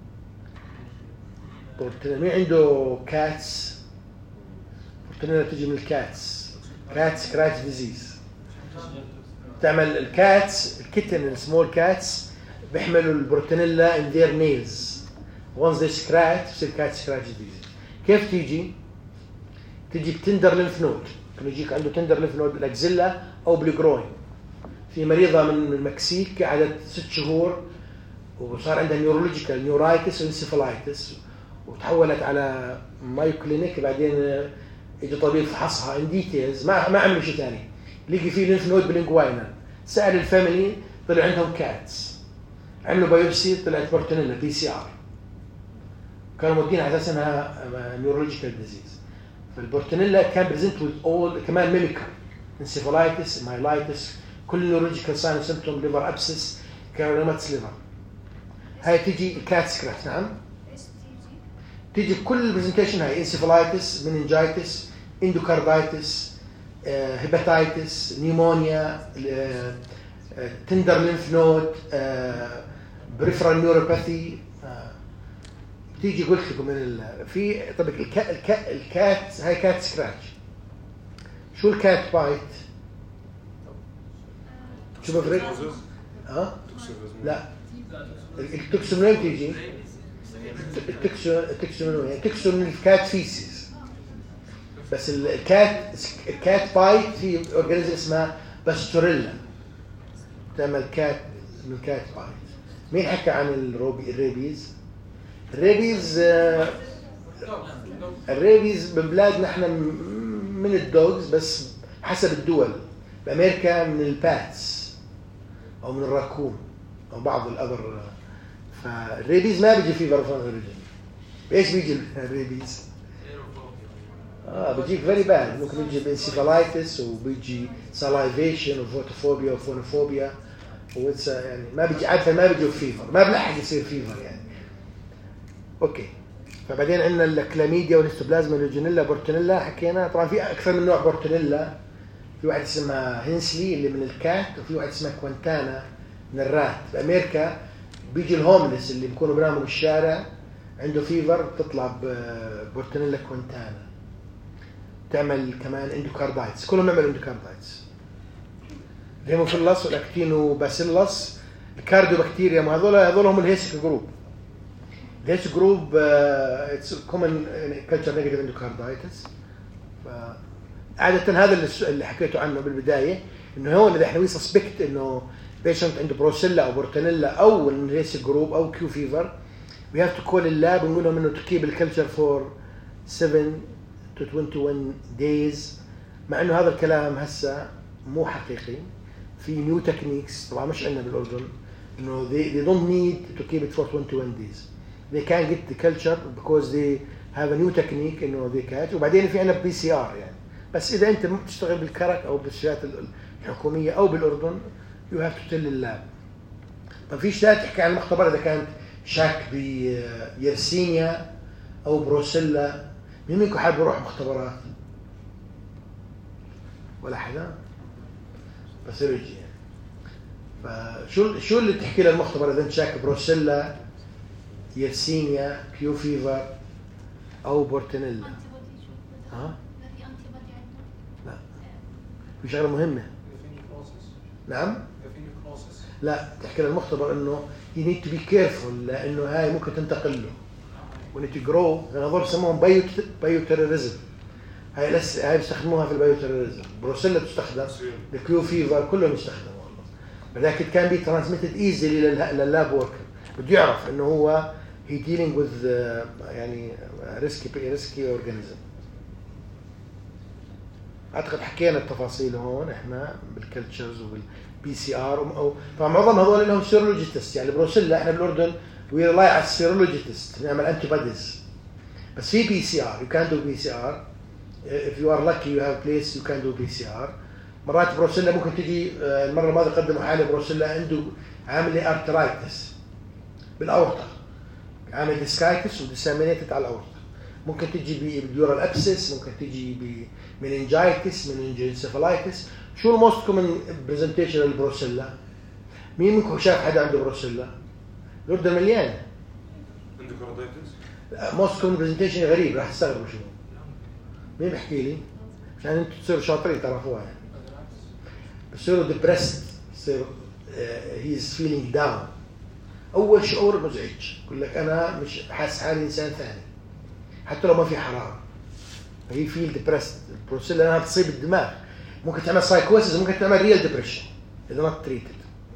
Speaker 1: بورتونيلا مين عنده كاتس؟ بورتونيلا تيجي من الكاتس. كاتس كراتش ديزيز. تعمل الكاتس الكتن السمول كاتس بيحملوا البورتونيلا in their nails. once they scratch بصير كاتس كراتش ديزيز. كيف تيجي؟ تيجي بتندر لينف نود. ممكن يجيك عنده تندر لينف نود بالاكزيلا او بالجروين. في مريضه من المكسيك قعدت ست شهور وصار عندها نيورولوجيكال نيورايتس وانسيفالايتس وتحولت على مايو كلينيك. بعدين اجى طبيب فحصها ان ديتيلز ما ما عملوا شيء ثاني. لقي فيه لينف نود بالانجوينال. سال الفاميلي طلع عندهم كاتس. عملوا بايوبسي طلعت بورتونيلا بي سي ار. كانوا مودين على اساس انها نيورولوجيكال ديزيز. فالبورتونيلا كان بريزنت وذ اول كمان ميميكال انسيفالايتس مايلايتس كل نيورولوجيكال ساين سيمبتوم ليفر ابسس كاريوماتس ليفر. هاي تيجي الكات سكراتش. نعم تيجي بكل البرزنتيشن. هاي انسيفالايتس مننجايتس اندوكاردايتس هيباتايتس نيمونيا تندر لينف نود بريفرال نيوروباثي. تيجي قلت لكم من ال... في طب الكا... الكا... الكات هاي كات سكراتش. شو الكات بايت؟ شو بفرق؟ ها؟ لا التكسو منين تيجي؟ التكسو التكسو من وين؟ التكسو من الكات فيسيس. بس الكات الكات بايت في اورجانيزم اسمها باستوريلا تعمل كات من كات بايت. مين حكى عن الروبي الريبيز؟ الريبيز الريبيز ببلادنا احنا من الدوجز بس حسب الدول. بامريكا من الباتس او من الراكون او بعض الاذر. فالريبيز ما بيجي فيه فيرفون اوريجين. بايش بيجي الريبيز؟ اه بيجيك فيري باد. ممكن يجي بانسيفالايتس وبيجي سلايفيشن وفوتوفوبيا وفونوفوبيا واتس يعني ما بيجي عاده ما بيجي فيفر. ما بلحق يصير فيفر يعني. اوكي. فبعدين عندنا الكلاميديا والهيستوبلازما لوجينيلا بورتونيلا حكينا. طبعا في اكثر من نوع بورتونيلا. في واحد اسمها هينسلي اللي من الكات وفي واحد اسمها كوانتانا من الرات. بامريكا بيجي الهوملس اللي بيكونوا بيناموا بالشارع عنده فيفر تطلع بورتونيلا كوانتانا. تعمل كمان اندوكاردايتس. كلهم يعملوا اندوكاردايتس. الهيموفيلس والاكتينو باسيلس الكارديو بكتيريا. ما هذول هذول هم الهيسك جروب. الهيسك جروب اتس كومن كلتشر نيجاتيف اندوكاردايتس. عادة هذا اللي حكيته عنه بالبداية انه هون اذا احنا وي سسبكت انه بيشنت عنده بروسيلا او بورتونيلا او الهيسك جروب او كيو فيفر we have to call اللاب ونقول لهم انه to keep الكلتشر for seven to twenty-one days. مع انه هذا الكلام هسه مو حقيقي. في نيو تكنيكس طبعا مش عندنا بالاردن انه they, they don't need to keep it for twenty-one days. they can get the culture because they have a new technique انه they catch. وبعدين في عندنا بي سي ار يعني. بس اذا انت بتشتغل بالكرك او بالشات الحكوميه او بالاردن you have to tell اللاب. طب فيش لا تحكي عن المختبر اذا كانت شاك بيرسينيا او بروسيلا؟ مين منكم حابب يروح مختبرات؟ ولا حدا؟ بس يجي يعني. فشو شو اللي بتحكي للمختبر اذا انت شاك بروسيلا، يرسينيا، كيو فيفر او بورتينيلا؟ ها؟ لا. في شغله مهمه. نعم؟ لا، تحكي للمختبر انه you need to be careful لانه هاي ممكن تنتقل له. we need to grow. هذول بسموهم بايو بايو تيروريزم. هاي لس هاي بيستخدموها في البايو تيروريزم. بروسيلا بتستخدم، الكيو فيفر كلهم يستخدموا والله. ولكن كان بي ترانسميتد ايزلي لللاب وركر. بده يعرف انه هو he dealing with uh, يعني risky risky organism. اعتقد حكينا التفاصيل هون احنا بالكلتشرز وبالبي سي ار. طبعا معظم هذول لهم سيرولوجي تيست. يعني بروسيلا احنا بالاردن وي ريلاي على السيرولوجي تيست نعمل انتي بوديز. بس في بي سي ار، يو كان دو بي سي ار. if you are lucky you have place you can do بي سي ار. مرات بروسيلا ممكن تجي. المره الماضيه قدموا حاله بروسيلا عنده عامل ارترايتس بالاورطه، عامل ديسكايتس وديسامينيتد على الاورطه. ممكن تجي بديورال ابسس، ممكن تجي بمننجايتس، مننجينسيفالايتس. شو الموست كومن برزنتيشن للبروسيلا؟ مين منكم شاف حدا عنده بروسيلا؟ الاردن مليان.
Speaker 6: عنده كورديتس؟
Speaker 1: موست كومن برزنتيشن غريب، راح تستغربوا شو. مين بيحكي لي؟ عشان انتم تصيروا شاطرين تعرفوها يعني. بصيروا ديبرست، بصيروا هي از فيلينج داون. اول شعور مزعج، يقول لك انا مش حاسس حالي انسان ثاني حتى لو ما في حراره. هي فيل ديبرست. البروسيلا انها بتصيب الدماغ، ممكن تعمل سايكوسيس، ممكن تعمل ريال ديبريشن اذا ما تريتد.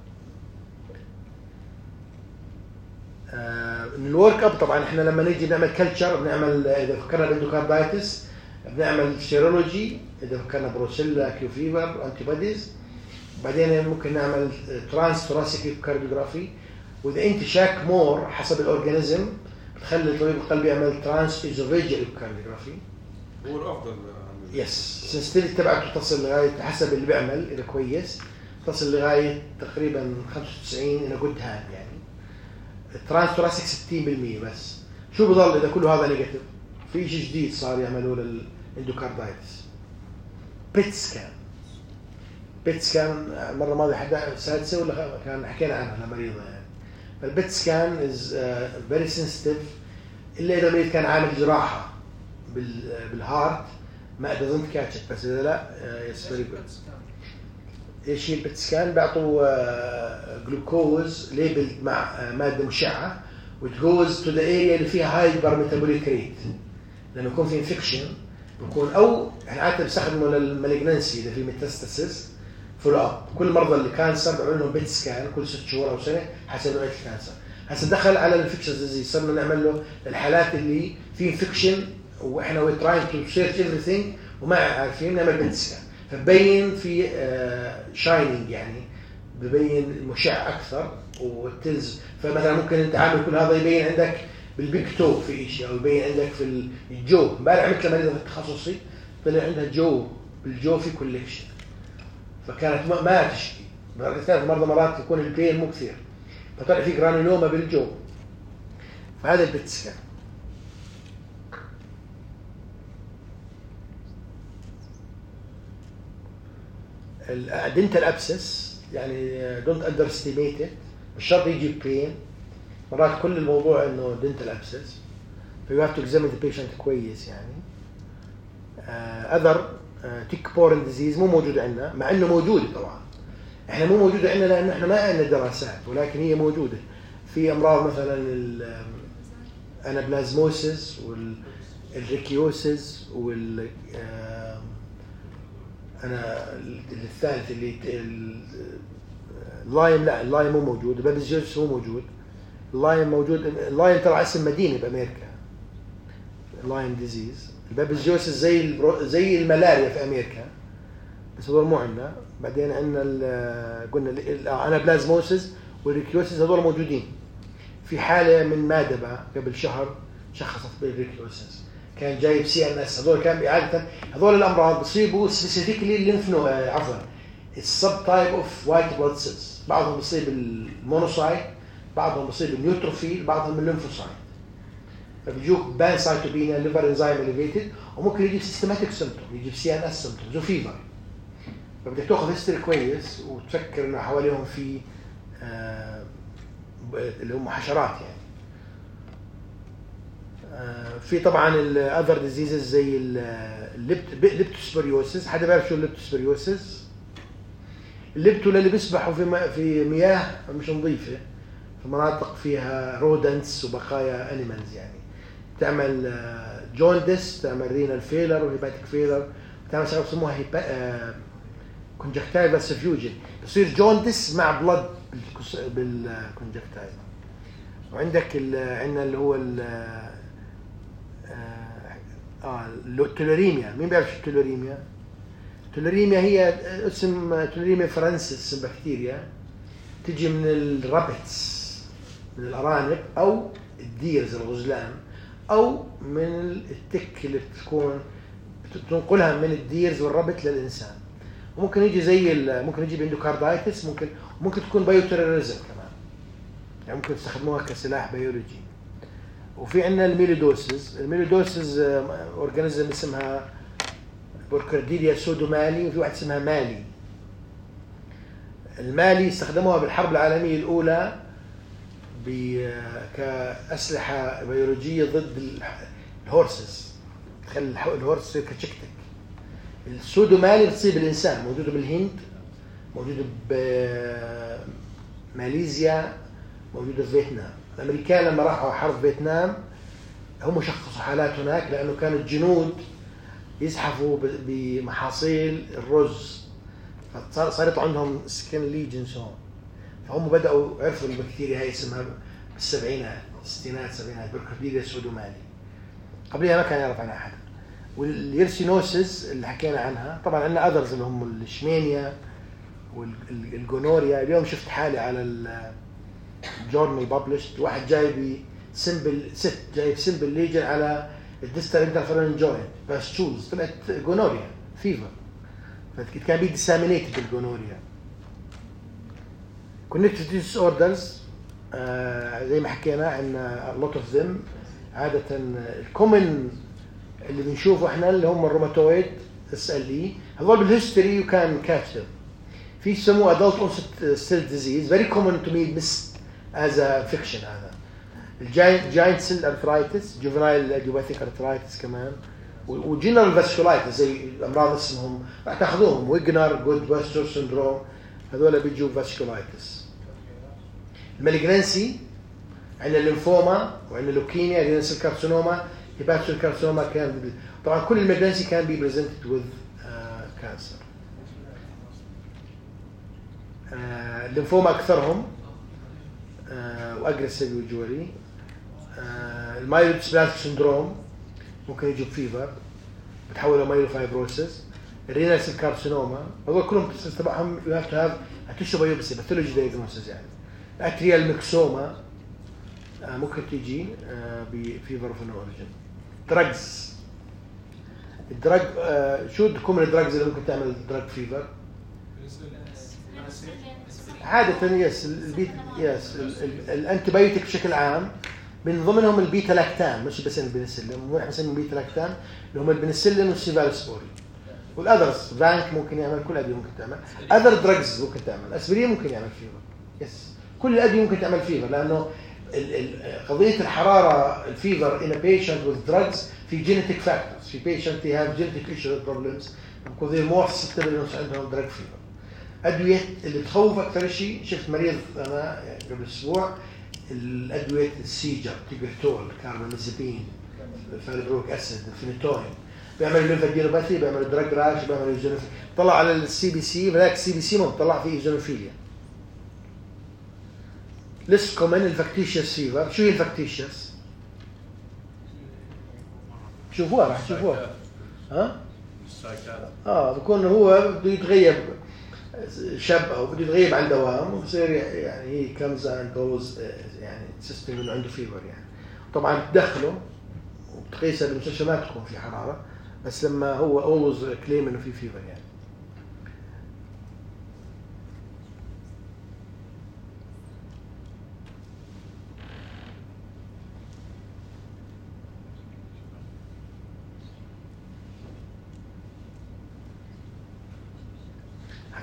Speaker 1: من الورك اب طبعا احنا لما نيجي نعمل كلتشر بنعمل اذا فكرنا باندوكاردايتس بنعمل سيرولوجي، اذا فكرنا بروسيلا كيو فيفر انتي بوديز. بعدين ممكن نعمل ترانس ثوراسيك كارديوغرافي. واذا انت شاك مور حسب الاورجانيزم بتخلي الطبيب القلب يعمل ترانس ايزوفيجيال كارديوغرافي.
Speaker 6: هو الافضل.
Speaker 1: يس السنسيتيفيتي تبعته تصل لغايه حسب اللي بيعمل اذا كويس تصل لغايه تقريبا خمسة وتسعين الى جود هاند يعني. الترانس ثوراسيك ستين بالمية بس. شو بضل اذا كله هذا نيجاتيف؟ في شيء جديد صار يعملوه للاندوكاردايتس، بيت سكان. بيت سكان المره الماضيه حدا سادسه ولا كان حكينا عنها لمريضه يعني. فالبيت سكان از فيري سنسيتيف الا اذا المريض كان عامل جراحه بالهارت ما دزنت كاتشت. بس اذا لا يس فيري جود. ايش هي البيت سكان؟ بيعطوا جلوكوز ليبل مع ماده مشعه وتجوز تو ذا اريا اللي فيها هاي بارميتابوليك ريت، لانه يكون في انفكشن بكون او احنا عاده بنستخدمه للمالجنسي اذا في ميتاستاسيس فولو اب. كل المرضى اللي كانسر بيعملوا لهم بيت سكان كل ست شهور او سنه حسب نوع الكانسر. هسه دخل على الانفكشنز ديزيز صرنا نعمل له الحالات اللي في انفكشن واحنا وي تراينج تو سيرش ايفريثينج وما عارفين نعمل بيت سكان. فبين في شاينينج يعني ببين مشع اكثر والتلز. فمثلا ممكن انت عامل كل هذا يبين عندك بالبيك تو في شيء او يبين عندك في الجو. امبارح عملت لمريضه في التخصصي طلع عندها جو بالجو في كوليكشن فكانت ما تشكي. كانت مرضى مرات يكون البين مو كثير فطلع في جرانيلوما بالجو. فهذا البيت سكان. الدنتال ابسس يعني دونت اندرستيميت ات، مش شرط يجي بين. مرات كل الموضوع انه دنتال ابسس فيو هاف تو اكزامين ذا بيشنت كويس يعني. اذر تيك بورن ديزيز مو موجوده عندنا مع انه موجوده طبعا. احنا مو موجوده عندنا لانه احنا ما عندنا دراسات ولكن هي موجوده في امراض مثلا الانابلازموسيس والريكيوسيس وال انا الثالث اللي اللايم. لا اللايم مو موجود. البابيزيوس مو موجود. اللايم موجود. اللايم ترى اسم مدينه بامريكا اللايم ديزيز. البابيزيوس زي البرو... زي الملاريا في امريكا بس هذول مو عندنا. بعدين عندنا قلنا الانابلازموسيس والريكيوسيس هذول موجودين. في حاله من مادبه قبل شهر شخصت بالريكيوسيس كان جايب سي ان اس. هذول كان عاده هذول الامراض بيصيبوا سبيسيفيكلي الليمف نود عفوا السب تايب اوف وايت بلاد سيلز، بعضهم بيصيب المونوسايت، بعضهم بيصيب النيوتروفيل، بعضهم الليمفوسايت. فبيجوك بان سايتوبينيا، ليفر انزيم اليفيتد، وممكن يجيب سيستماتيك سيمتوم، يجيب سي ان اس سيمتومز وفيفر. فبدك تاخذ هيستوري كويس وتفكر انه حواليهم في آه اللي هم حشرات يعني. آه في طبعا الاذر ديزيزز زي الليبتوسبيريوسيس. حدا بيعرف شو الليبتوسبيريوسيس؟ الليبتو اللي بيسبحوا في في مياه مش نظيفه، في مناطق فيها رودنتس وبقايا انيمالز يعني. بتعمل جوندس، بتعمل رينال فيلر وهيباتيك فيلر، بتعمل شغله بسموها هيبا كونجكتايفال سفيوجن، بصير جوندس مع بلد بالكونجكتايفا. وعندك عندنا اللي هو ال اه التوليريميا. مين بيعرف شو التوليريميا؟ التوليريميا هي اسم توليريميا فرنسيس بكتيريا، تجي من الرابتس، من الارانب او الديرز الغزلان، او من التك اللي بتكون بتنقلها من الديرز والربت للانسان. وممكن يجي زي ممكن يجي باندوكاردايتس، ممكن ممكن تكون بايوتيروريزم كمان، يعني ممكن تستخدموها كسلاح بيولوجي. وفي عندنا الميلودوسز. الميلودوسز اورجانيزم اسمها بوركارديليا سودومالي، وفي واحد اسمها مالي. المالي استخدموها بالحرب العالميه الاولى كأسلحة بيولوجية ضد الهورسز، تخلي الهورس يصير كتشكتك. السودومالي بتصيب الإنسان، موجودة بالهند، موجودة بماليزيا، موجودة في فيتنام. الأمريكان لما راحوا حرب فيتنام هم شخصوا حالات هناك، لأنه كانوا الجنود يزحفوا بمحاصيل الرز، فصارت عندهم سكين ليجنز هون. فهم بدأوا عرفوا البكتيريا هاي اسمها بالسبعينات، الستينات، السبعينات، بوركارديليا سودومالي. قبلها ما كان يعرف عنها أحد. واليرسينوسز اللي حكينا عنها، طبعا عندنا أذرز اللي هم الشمينيا والجونوريا. اليوم شفت حالي على الجورنال ببلشت، واحد جاي بسمبل ست جاي بسمبل ليجن على الديستال انترفيرون جوينت باستشوز، طلعت جونوريا فيفر، فكان بي ديسامينيتد الجونوريا. connective disorders آه زي ما حكينا عندنا a lot of them. عادة الكومن اللي بنشوفه احنا اللي هم الروماتويد اس ال اي، هذول بالهيستوري يو كان كاتش ذم. في يسموه adult onset cell disease very common to me missed as a fiction. هذا الجاينت جاينت سيل ارثرايتس، جوفنايل ايديوباثيك ارثرايتس كمان، وجنرال فاسكولايتس زي الامراض اسمهم راح تاخذوهم ويجنر جود باستر سندروم، هذول بيجوا فاسكولايتس. المالجنسي عندنا الليمفوما وعندنا اللوكيميا، عندنا سيل كارسينوما، هيباتوسيل كارسينوما. كان طبعا كل المالجنسي كان بي بريزنتد وذ كانسر. الليمفوما اكثرهم واجريسيف يوجوالي. المايلوديسبلازميك سندروم ممكن يجيب فيفر بتحول الى مايلوفايبروسيس. الرينال سيل كارسينوما هذول كلهم تبعهم يو هاف تو هاف تشو بايوبسي باثولوجي دايجنوستس. يعني اتريال ميكسوما ممكن تيجي بفيفر اوف نو اوريجين. دراجز، الدراج شو تكون الدراجز اللي ممكن تعمل دراج فيفر؟ عادة يس البيت يس الانتي بايوتيك بشكل عام، من ضمنهم البيتا لاكتام، مش بس البنسلين، مو احنا بنسمي البيتا لاكتام اللي هم البنسلين والسيفالوسبورين. والاذرز فانك ممكن يعمل، كل ادويه ممكن تعمل، اذر دراجز ممكن تعمل، اسبرين ممكن يعمل فيفر. يس كل الادويه ممكن تعمل فيفر، لانه قضيه الحراره الفيفر in a patient with drugs في genetic factors. في patient they have genetic issue problems because they're more susceptible انه عندهم drug fever. ادويه اللي تخوف اكثر شيء، شفت مريض انا يعني قبل اسبوع الادويه السيجر، تيجرتول، كاربامازيبين، فالبروك اسيد، الفينيتوين، بيعمل ليمفادينوباثي، بيعمل دراج راش، بيعمل ايزونوفيليا. طلع على السي بي سي، هذاك السي بي سي ما طلع فيه ايزونوفيليا. ليست كومن الفاكتيشيوس فيفر. شو هي الفاكتيشيوس؟ شوفوها راح تشوفوها. ها؟ اه بكون هو بده يتغيب شاب او بده يتغيب عن دوام وبصير يعني هي كمز اند جوز يعني سيستم انه عنده فيفر. يعني طبعا تدخله وبتقيسها بالمستشفى ما تكون في حراره، بس لما هو اولوز كليم انه في فيفر. يعني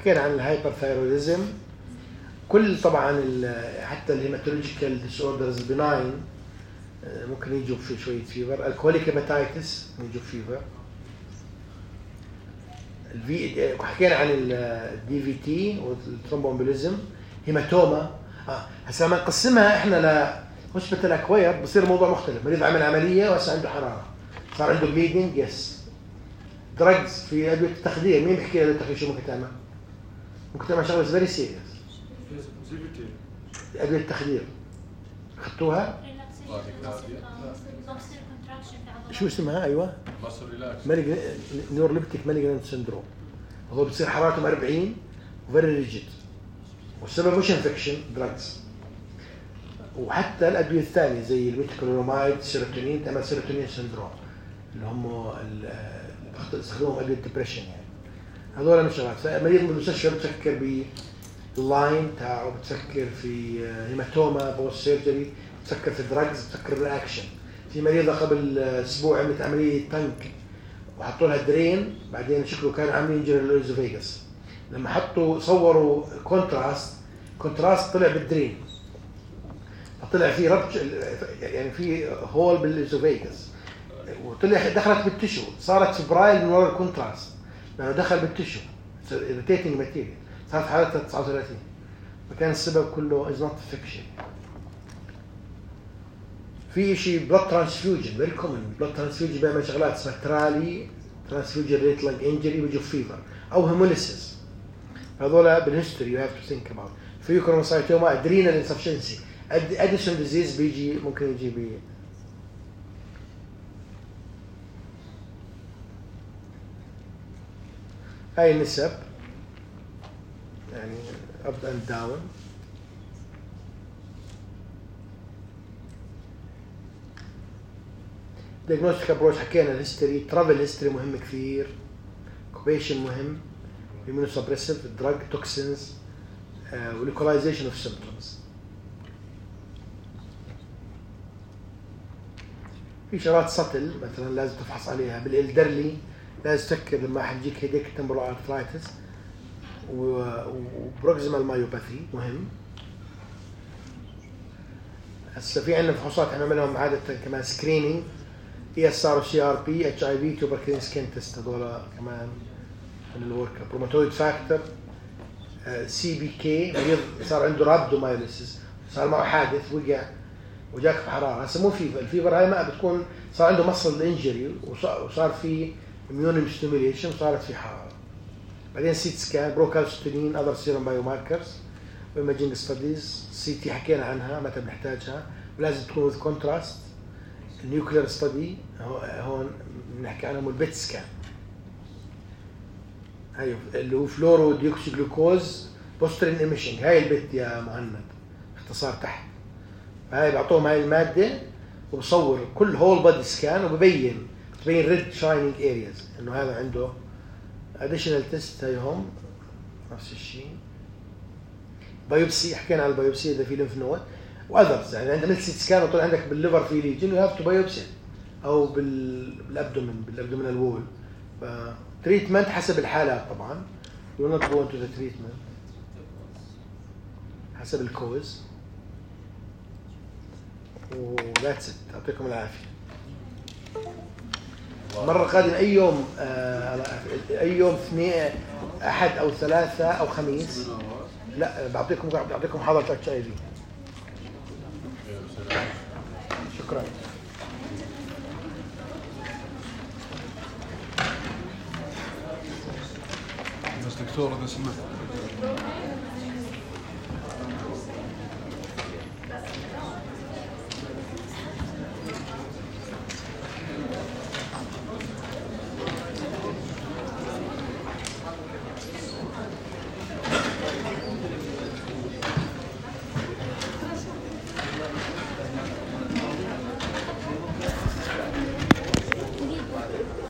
Speaker 1: وحكينا عن الهايبرثايروديزم. كل طبعا حتى الهيماتولوجيكال ديس اوردرز بناين ممكن يجوا في شويه فيفر. الكوليك هيباتايتس يجوا فيفر. الفي حكينا عن الدي في تي والثرومبومبوليزم. هيماتوما اه هسه لما نقسمها احنا ل هوسبيتال اكواير بصير موضوع مختلف. مريض عمل عمليه وهسه عنده حراره، صار عنده بليدنج. يس دراجز في ادويه التخدير. مين بيحكي لي ادويه التخدير شو ممكن تعمل؟ ممكن تعمل شغله فيري سيريس. ادويه التخدير اخذتوها؟ شو اسمها؟ ايوه نيوروليبتيك مالجنانت سندروم. هو بتصير حرارتهم أربعين وفيري ريجيد، والسبب مش انفكشن دراجز. وحتى الادويه الثانيه زي الميتكلورومايد سيروتونين تعمل سيروتونين سندروم اللي هم بيستخدموهم ادويه ديبريشن. يعني هذول مش شغلات. فمريض بالمستشفى بتفكر باللاين تاعه، بتفكر في هيماتوما بوست سيرجري، بتفكر في دراجز، بتفكر بالاكشن. في مريضه قبل اسبوع عملت عمليه تانك وحطوا لها درين، بعدين شكله كانوا عاملين انجري للإيزوفيغاس. لما حطوا صوروا كونتراست، كونتراست طلع بالدرين، طلع فيه ربط يعني في هول بالإيزوفيغاس، وطلع دخلت بالتشو، صارت فبرايل من وراء الكونتراست لانه دخل بالتشو irritating ماتيريال، صارت حالتها تسعة وثلاثين. فكان السبب كله از نوت فيكشن. في شيء بلاد ترانسفيوجن فيري كومن. بلاد ترانسفيوجن بيعمل شغلات اسمها ترالي ترانسفيوجن ريت لانج انجري ويجوا فيفر او هيموليسيس. هذول بالهيستوري يو هاف تو ثينك اباوت. في كروموسايتوما ادرينال انسفشنسي اديشن ديزيز بيجي ممكن يجي ب هاي النسب يعني اب اند داون. diagnostic approach حكينا الهيستوري، ترافل هيستوري مهم كثير، اوكيبيشن مهم، immunosuppressive drug toxins ولوكاليزيشن اوف symptoms. في شغلات سطل مثلا لازم تفحص عليها. بالإلدرلي لازم تفكر لما حتجيك هيديك تمبرال ارثرايتس وبروكسيمال مايوباثي مهم. هسه في عندنا فحوصات احنا بنعملهم عاده كمان سكرينينج، اي اس ار سي ار بي اتش اي في توبركلين سكين تيست، هذول كمان من الورك اب. روماتويد فاكتور سي بي كي، مريض صار عنده رابدومايليسيس، صار معه حادث وقع وجاك بحراره. هسه مو فيفر، الفيفر هاي ما بتكون صار عنده مصل انجري وصار في اميون ستيميوليشن وصارت في حراره. بعدين سيت سكان، بروكالستونين، اذر سيروم بايو ماركرز وايمجينج ستاديز. سي تي حكينا عنها متى بنحتاجها ولازم تكون وذ كونتراست. النيوكلير ستادي هون بنحكي عنهم البيت سكان، هاي اللي هو فلورو ديوكسي جلوكوز بوسترين ايميشنج. هاي البيت يا مهند اختصار تحت. هاي بعطوهم هاي الماده وبصور كل هول بادي سكان وببين بتبين ريد شاينينج ارياز انه هذا عنده اديشنال تيست. هاي هم نفس الشيء. بايوبسي حكينا عن البايوبسي اذا في ليمف نود واذرز. يعني عندك سيت سكان وطلع عندك بالليفر في ليجن يو هاف تو بايوبسي، او بالابدومن بالابدومينال وول. فتريتمنت حسب الحالات طبعا. يو نوت جو انتو ذا تريتمنت حسب الكوز. وذاتس ات. يعطيكم العافيه. المره القادمه اي يوم آه اي يوم اثنين احد او ثلاثه او خميس. لا بعطيكم بعطيكم محاضره اتش اي في. شكرا.
Speaker 7: بس دكتور اذا سمحت